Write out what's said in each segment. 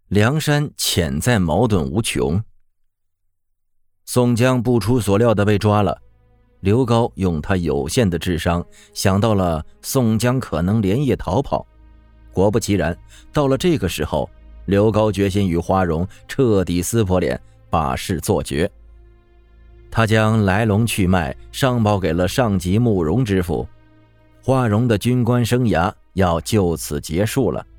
梁山潜在矛盾无穷。宋江不出所料的被抓了，刘高用他有限的智商想到了宋江可能连夜逃跑。果不其然，到了这个时候，刘高决心与花荣彻底撕破脸，把事做绝。他将来龙去脉上报给了上级慕容知府，花荣的军官生涯要就此结束了。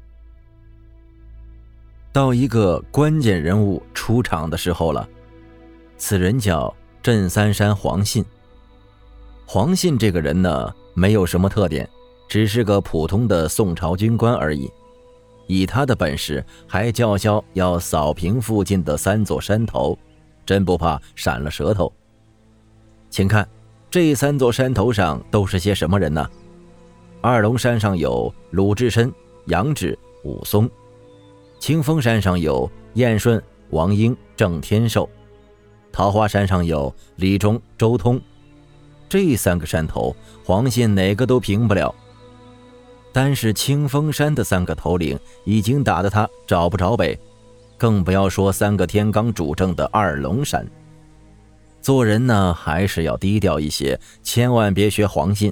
到一个关键人物出场的时候了，此人叫镇三山黄信。黄信这个人呢，没有什么特点，只是个普通的宋朝军官而已。以他的本事，还叫嚣要扫平附近的3座山头，真不怕闪了舌头。请看，这3座山头上都是些什么人呢？二龙山上有鲁智深、杨志、武松；清风山上有燕顺、王英、郑天寿；桃花山上有李忠、周通。这3个山头，黄信哪个都平不了。单是清风山的3个头领已经打得他找不着北，更不要说3个天罡主政的二龙山。做人呢，还是要低调一些，千万别学黄信。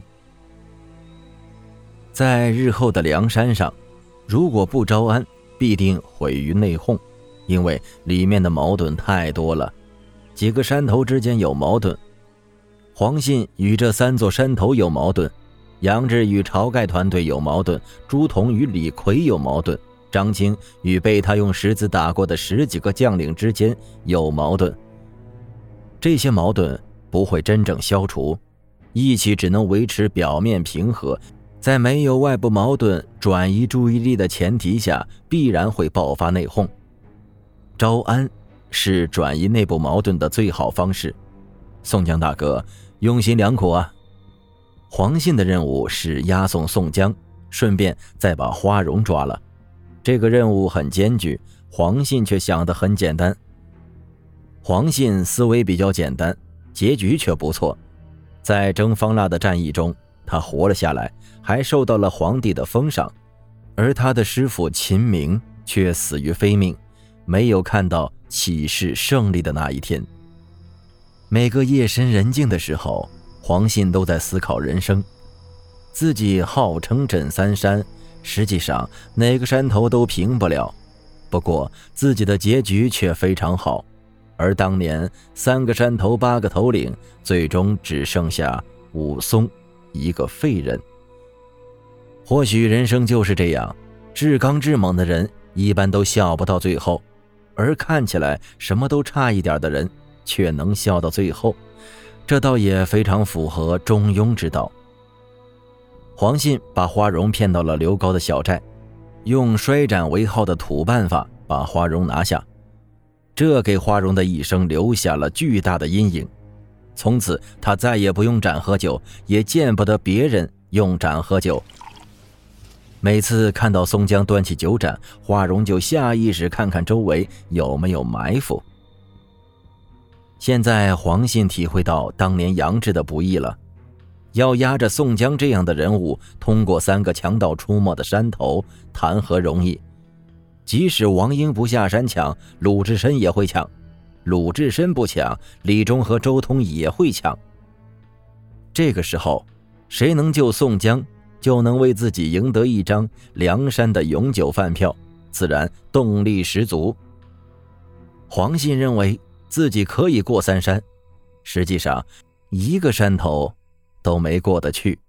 在日后的梁山上，如果不招安，必定毁于内讧，因为里面的矛盾太多了，几个山头之间有矛盾，黄信与这3座山头有矛盾，杨志与晁盖团队有矛盾，朱仝与李逵有矛盾，张青与被他用石子打过的10几个将领之间有矛盾。这些矛盾不会真正消除，一起只能维持表面平和，在没有外部矛盾转移注意力的前提下，必然会爆发内讧。招安是转移内部矛盾的最好方式。宋江大哥用心良苦啊！黄信的任务是押送宋江，顺便再把花荣抓了。这个任务很艰巨，黄信却想得很简单。黄信思维比较简单，结局却不错。在征方腊的战役中，他活了下来，还受到了皇帝的封赏，而他的师父秦明却死于非命，没有看到起事胜利的那一天。每个夜深人静的时候，黄信都在思考人生。自己号称镇三山，实际上哪个山头都平不了，不过自己的结局却非常好。而当年3个山头8个头领，最终只剩下武松一个废人。或许人生就是这样，至刚至猛的人一般都笑不到最后，而看起来什么都差一点的人却能笑到最后，这倒也非常符合中庸之道。黄信把花荣骗到了刘高的小寨，用摔斩为号的土办法把花荣拿下，这给花荣的一生留下了巨大的阴影。从此他再也不用斩喝酒，也见不得别人用斩喝酒。每次看到宋江端起酒盏，花荣就下意识看看周围有没有埋伏。现在黄信体会到当年杨志的不易了，要压着宋江这样的人物通过3个强盗出没的山头，谈何容易。即使王英不下山抢，鲁智深也会抢，鲁智深不抢，李忠和周通也会抢。这个时候，谁能救宋江，就能为自己赢得一张梁山的永久饭票，自然动力十足。黄信认为自己可以过3山，实际上一个山头都没过得去。